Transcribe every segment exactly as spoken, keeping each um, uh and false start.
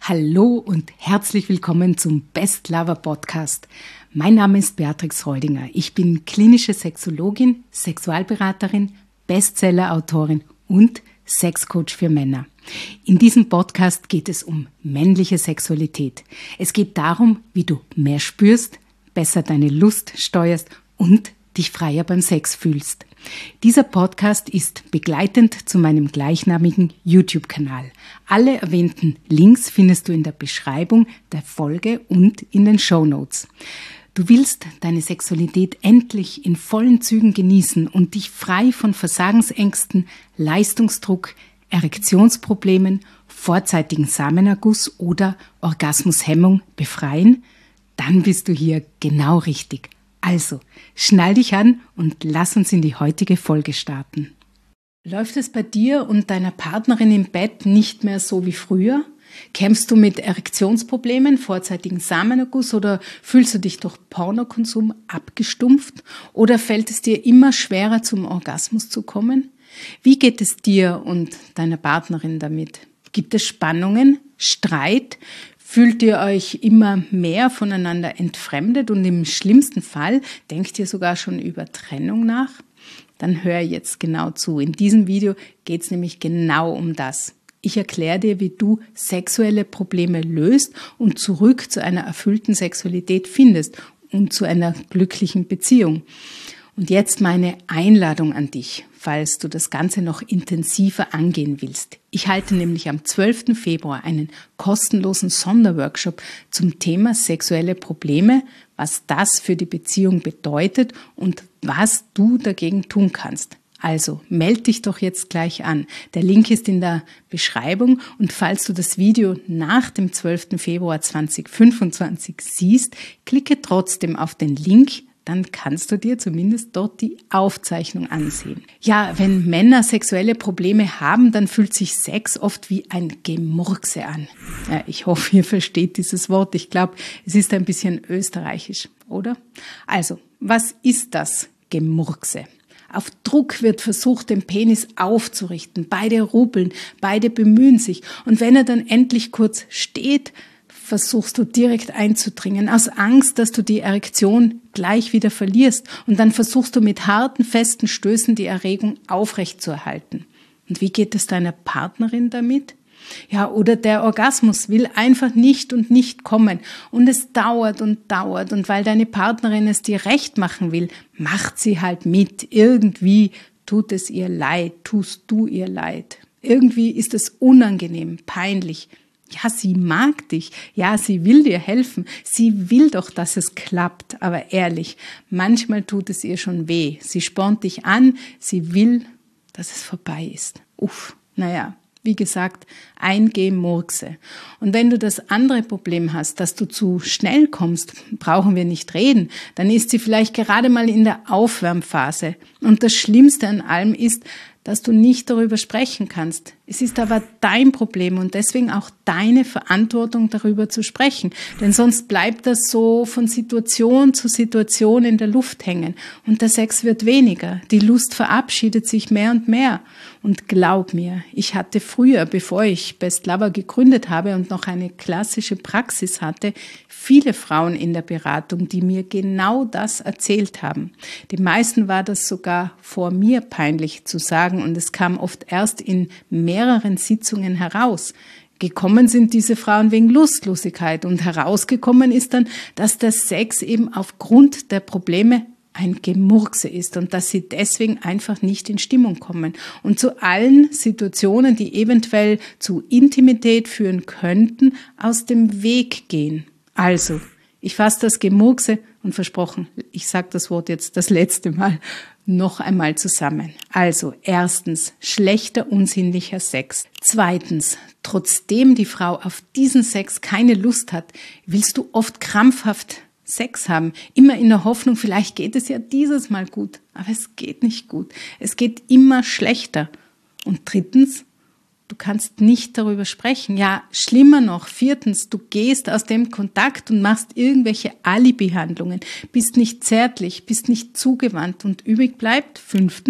Hallo und herzlich willkommen zum Best Lover Podcast. Mein Name ist Beatrix Reudinger. Ich bin klinische Sexologin, Sexualberaterin, Bestseller-Autorin und Sexcoach für Männer. In diesem Podcast geht es um männliche Sexualität. Es geht darum, wie du mehr spürst, besser deine Lust steuerst und dich freier beim Sex fühlst. Dieser Podcast ist begleitend zu meinem gleichnamigen YouTube-Kanal. Alle erwähnten Links findest du in der Beschreibung der Folge und in den Shownotes. Du willst deine Sexualität endlich in vollen Zügen genießen und dich frei von Versagensängsten, Leistungsdruck, Erektionsproblemen, vorzeitigen Samenerguss oder Orgasmushemmung befreien? Dann bist du hier genau richtig. Also, schnall dich an und lass uns in die heutige Folge starten. Läuft es bei dir und deiner Partnerin im Bett nicht mehr so wie früher? Kämpfst du mit Erektionsproblemen, vorzeitigen Samenerguss oder fühlst du dich durch Pornokonsum abgestumpft? Oder fällt es dir immer schwerer, zum Orgasmus zu kommen? Wie geht es dir und deiner Partnerin damit? Gibt es Spannungen, Streit? Fühlt ihr euch immer mehr voneinander entfremdet und im schlimmsten Fall denkt ihr sogar schon über Trennung nach? Dann hör jetzt genau zu. In diesem Video geht es nämlich genau um das. Ich erkläre dir, wie du sexuelle Probleme löst und zurück zu einer erfüllten Sexualität findest und zu einer glücklichen Beziehung. Und jetzt meine Einladung an dich, falls du das Ganze noch intensiver angehen willst. Ich halte nämlich am zwölften Februar einen kostenlosen Sonderworkshop zum Thema sexuelle Probleme, was das für die Beziehung bedeutet und was du dagegen tun kannst. Also melde dich doch jetzt gleich an. Der Link ist in der Beschreibung und falls du das Video nach dem zwölften Februar zweitausendfünfundzwanzig siehst, klicke trotzdem auf den Link. Dann kannst du dir zumindest dort die Aufzeichnung ansehen. Ja, wenn Männer sexuelle Probleme haben, dann fühlt sich Sex oft wie ein Gemurkse an. Ja, ich hoffe, ihr versteht dieses Wort. Ich glaube, es ist ein bisschen österreichisch, oder? Also, was ist das Gemurkse? Auf Druck wird versucht, den Penis aufzurichten. Beide rubbeln, beide bemühen sich. Und wenn er dann endlich kurz steht, versuchst du direkt einzudringen, aus Angst, dass du die Erektion gleich wieder verlierst. Und dann versuchst du mit harten, festen Stößen die Erregung aufrechtzuerhalten. Und wie geht es deiner Partnerin damit? Ja, oder der Orgasmus will einfach nicht und nicht kommen. Und es dauert und dauert. Und weil deine Partnerin es dir recht machen will, macht sie halt mit. Irgendwie tut es ihr leid, tust du ihr leid. Irgendwie ist es unangenehm, peinlich. Ja, sie mag dich. Ja, sie will dir helfen. Sie will doch, dass es klappt. Aber ehrlich, manchmal tut es ihr schon weh. Sie spornt dich an. Sie will, dass es vorbei ist. Uff, naja, wie gesagt, ein Gemurkse. Und wenn du das andere Problem hast, dass du zu schnell kommst, brauchen wir nicht reden. Dann ist sie vielleicht gerade mal in der Aufwärmphase. Und das Schlimmste an allem ist, dass du nicht darüber sprechen kannst. Es ist aber dein Problem und deswegen auch deine Verantwortung, darüber zu sprechen. Denn sonst bleibt das so von Situation zu Situation in der Luft hängen. Und der Sex wird weniger. Die Lust verabschiedet sich mehr und mehr. Und glaub mir, ich hatte früher, bevor ich Best Lover gegründet habe und noch eine klassische Praxis hatte, viele Frauen in der Beratung, die mir genau das erzählt haben. Den meisten war das sogar vor mir peinlich zu sagen und es kam oft erst in mehreren Sitzungen heraus. Gekommen sind diese Frauen wegen Lustlosigkeit und herausgekommen ist dann, dass der Sex eben aufgrund der Probleme ein Gemurkse ist und dass sie deswegen einfach nicht in Stimmung kommen und zu allen Situationen, die eventuell zu Intimität führen könnten, aus dem Weg gehen. Also, ich fasse das Gemurkse und versprochen, ich sage das Wort jetzt das letzte Mal noch einmal zusammen. Also, erstens, schlechter, unsinnlicher Sex. Zweitens, trotzdem die Frau auf diesen Sex keine Lust hat, willst du oft krampfhaft Sex haben, immer in der Hoffnung, vielleicht geht es ja dieses Mal gut, aber es geht nicht gut. Es geht immer schlechter. Und drittens, du kannst nicht darüber sprechen. Ja, schlimmer noch, viertens, du gehst aus dem Kontakt und machst irgendwelche Alibi-Handlungen, bist nicht zärtlich, bist nicht zugewandt und übrig bleibt, fünftens,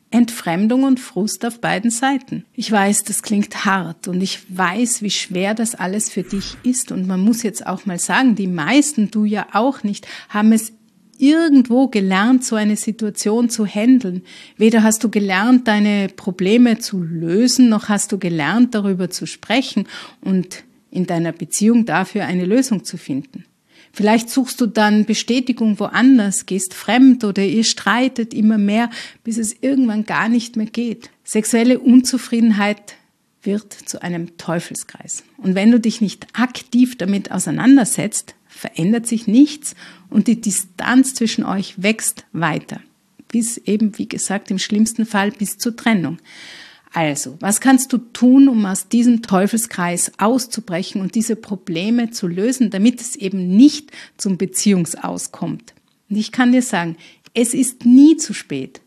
Entfremdung und Frust auf beiden Seiten. Ich weiß, das klingt hart und ich weiß, wie schwer das alles für dich ist. Und man muss jetzt auch mal sagen, die meisten, du ja auch nicht, haben es irgendwo gelernt, so eine Situation zu handeln. Weder hast du gelernt, deine Probleme zu lösen, noch hast du gelernt, darüber zu sprechen und in deiner Beziehung dafür eine Lösung zu finden. Vielleicht suchst du dann Bestätigung woanders, gehst fremd oder ihr streitet immer mehr, bis es irgendwann gar nicht mehr geht. Sexuelle Unzufriedenheit wird zu einem Teufelskreis. Und wenn du dich nicht aktiv damit auseinandersetzt, verändert sich nichts und die Distanz zwischen euch wächst weiter. Bis eben, wie gesagt, im schlimmsten Fall bis zur Trennung. Also, was kannst du tun, um aus diesem Teufelskreis auszubrechen und diese Probleme zu lösen, damit es eben nicht zum Beziehungsaus kommt? Und ich kann dir sagen, es ist nie zu spät.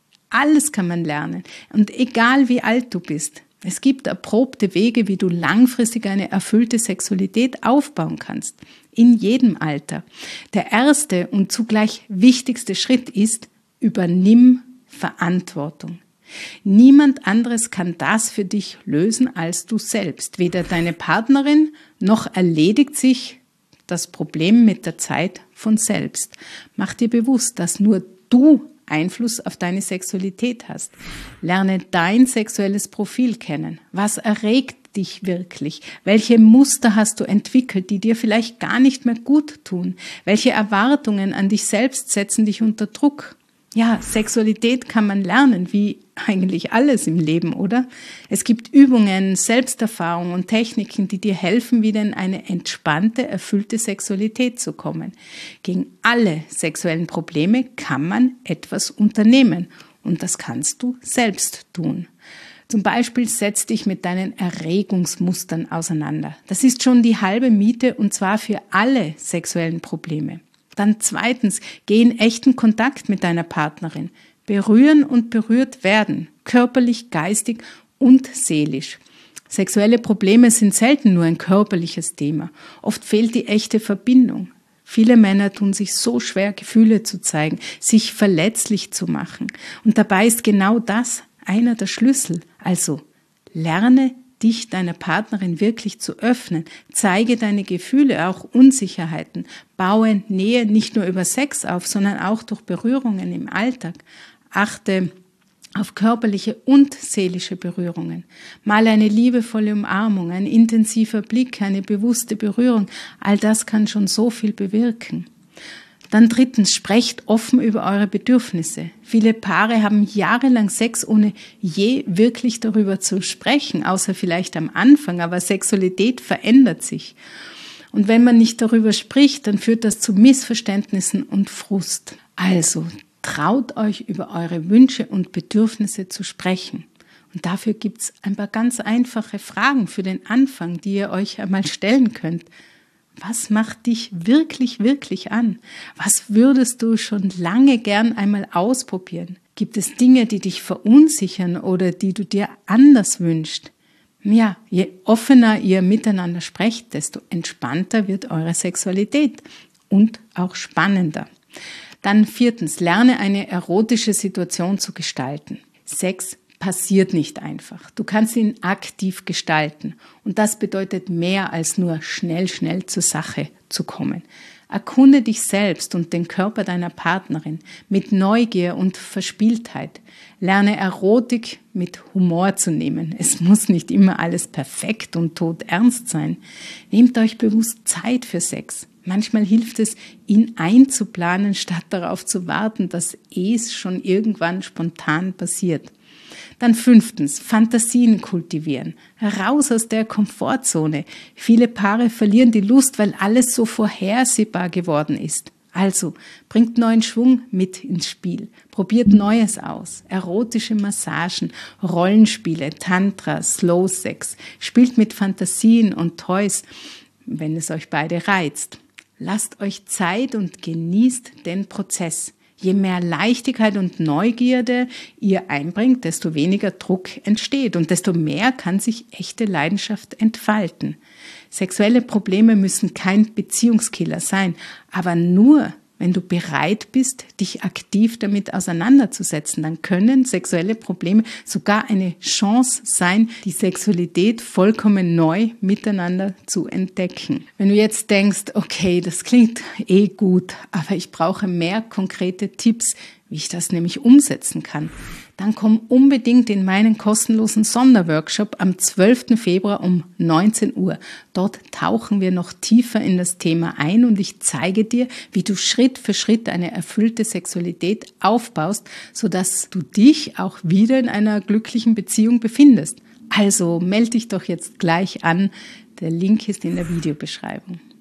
Alles kann man lernen. Und egal wie alt du bist, es gibt erprobte Wege, wie du langfristig eine erfüllte Sexualität aufbauen kannst. In jedem Alter. Der erste und zugleich wichtigste Schritt ist, übernimm Verantwortung. Niemand anderes kann das für dich lösen als du selbst. Weder deine Partnerin noch erledigt sich das Problem mit der Zeit von selbst. Mach dir bewusst, dass nur du Einfluss auf deine Sexualität hast. Lerne dein sexuelles Profil kennen. Was erregt dich wirklich? Welche Muster hast du entwickelt, die dir vielleicht gar nicht mehr gut tun? Welche Erwartungen an dich selbst setzen dich unter Druck? Ja, Sexualität kann man lernen, wie eigentlich alles im Leben, oder? Es gibt Übungen, Selbsterfahrungen und Techniken, die dir helfen, wieder in eine entspannte, erfüllte Sexualität zu kommen. Gegen alle sexuellen Probleme kann man etwas unternehmen und das kannst du selbst tun. Zum Beispiel setz dich mit deinen Erregungsmustern auseinander. Das ist schon die halbe Miete und zwar für alle sexuellen Probleme. Dann zweitens, geh in echten Kontakt mit deiner Partnerin. Berühren und berührt werden, körperlich, geistig und seelisch. Sexuelle Probleme sind selten nur ein körperliches Thema. Oft fehlt die echte Verbindung. Viele Männer tun sich so schwer, Gefühle zu zeigen, sich verletzlich zu machen. Und dabei ist genau das einer der Schlüssel. Also lerne dich deiner Partnerin wirklich zu öffnen. Zeige deine Gefühle, auch Unsicherheiten. Baue Nähe nicht nur über Sex auf, sondern auch durch Berührungen im Alltag. Achte auf körperliche und seelische Berührungen. Mal eine liebevolle Umarmung, ein intensiver Blick, eine bewusste Berührung. All das kann schon so viel bewirken. Dann drittens, sprecht offen über eure Bedürfnisse. Viele Paare haben jahrelang Sex, ohne je wirklich darüber zu sprechen, außer vielleicht am Anfang, aber Sexualität verändert sich. Und wenn man nicht darüber spricht, dann führt das zu Missverständnissen und Frust. Also, traut euch über eure Wünsche und Bedürfnisse zu sprechen. Und dafür gibt's ein paar ganz einfache Fragen für den Anfang, die ihr euch einmal stellen könnt. Was macht dich wirklich, wirklich an? Was würdest du schon lange gern einmal ausprobieren? Gibt es Dinge, die dich verunsichern oder die du dir anders wünschst? Ja, je offener ihr miteinander sprecht, desto entspannter wird eure Sexualität und auch spannender. Dann viertens, lerne eine erotische Situation zu gestalten. Sex passiert nicht einfach. Du kannst ihn aktiv gestalten. Und das bedeutet mehr als nur schnell, schnell zur Sache zu kommen. Erkunde dich selbst und den Körper deiner Partnerin mit Neugier und Verspieltheit. Lerne Erotik mit Humor zu nehmen. Es muss nicht immer alles perfekt und todernst sein. Nehmt euch bewusst Zeit für Sex. Manchmal hilft es, ihn einzuplanen, statt darauf zu warten, dass es schon irgendwann spontan passiert. Dann fünftens, Fantasien kultivieren. Raus aus der Komfortzone. Viele Paare verlieren die Lust, weil alles so vorhersehbar geworden ist. Also, bringt neuen Schwung mit ins Spiel. Probiert Neues aus. Erotische Massagen, Rollenspiele, Tantra, Slow Sex. Spielt mit Fantasien und Toys, wenn es euch beide reizt. Lasst euch Zeit und genießt den Prozess. Je mehr Leichtigkeit und Neugierde ihr einbringt, desto weniger Druck entsteht und desto mehr kann sich echte Leidenschaft entfalten. Sexuelle Probleme müssen kein Beziehungskiller sein, aber nur, wenn du bereit bist, dich aktiv damit auseinanderzusetzen, dann können sexuelle Probleme sogar eine Chance sein, die Sexualität vollkommen neu miteinander zu entdecken. Wenn du jetzt denkst, okay, das klingt eh gut, aber ich brauche mehr konkrete Tipps, wie ich das nämlich umsetzen kann, dann komm unbedingt in meinen kostenlosen Sonderworkshop am zwölften Februar um neunzehn Uhr. Dort tauchen wir noch tiefer in das Thema ein und ich zeige dir, wie du Schritt für Schritt eine erfüllte Sexualität aufbaust, sodass du dich auch wieder in einer glücklichen Beziehung befindest. Also melde dich doch jetzt gleich an. Der Link ist in der Videobeschreibung.